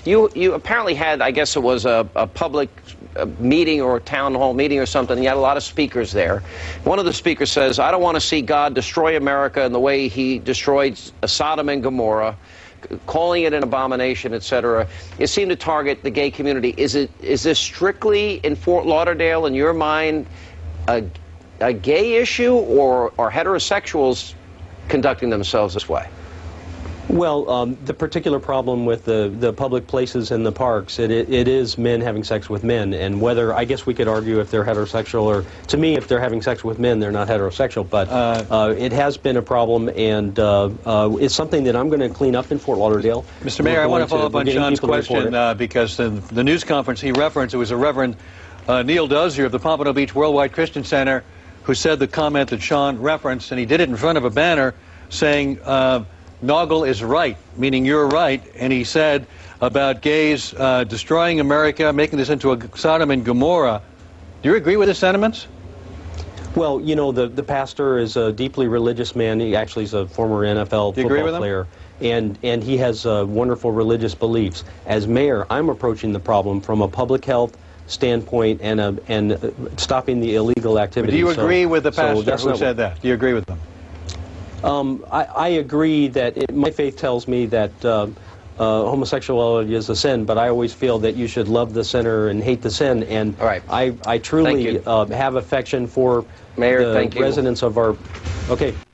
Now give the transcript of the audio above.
You apparently had, I guess it was a public meeting or a town hall meeting or something. You had a lot of speakers there. One of the speakers says, I don't want to see God destroy America in the way he destroyed Sodom and Gomorrah, calling it an abomination, etc. It seemed to target the gay community. Is this strictly in Fort Lauderdale, in your mind, a gay issue, or are heterosexuals conducting themselves this way? Well, the particular problem with the public places in the parks, it is men having sex with men, and whether, I guess we could argue if they're heterosexual, or to me, if they're having sex with men, they're not heterosexual, but it has been a problem, and it's something that I'm going to clean up in Fort Lauderdale. Mr. Mayor, I want to follow up on John's question, because the news conference he referenced, it was a Reverend Neil Dozier of the Pompano Beach Worldwide Christian Center who said the comment that Sean referenced, and he did it in front of a banner saying, Noggle is right, meaning you're right, and he said about gays destroying America, making this into a Sodom and Gomorrah. Do you agree with his sentiments? Well, you know, the pastor is a deeply religious man. He actually is a former NFL football player, and he has wonderful religious beliefs. As mayor, I'm approaching the problem from a public health standpoint and stopping the illegal activity. But do you agree with the pastor who said that? Do you agree with them? I agree that my faith tells me that homosexuality is a sin, but I always feel that you should love the sinner and hate the sin, and I truly have affection for Mayor, the residents of our... Okay.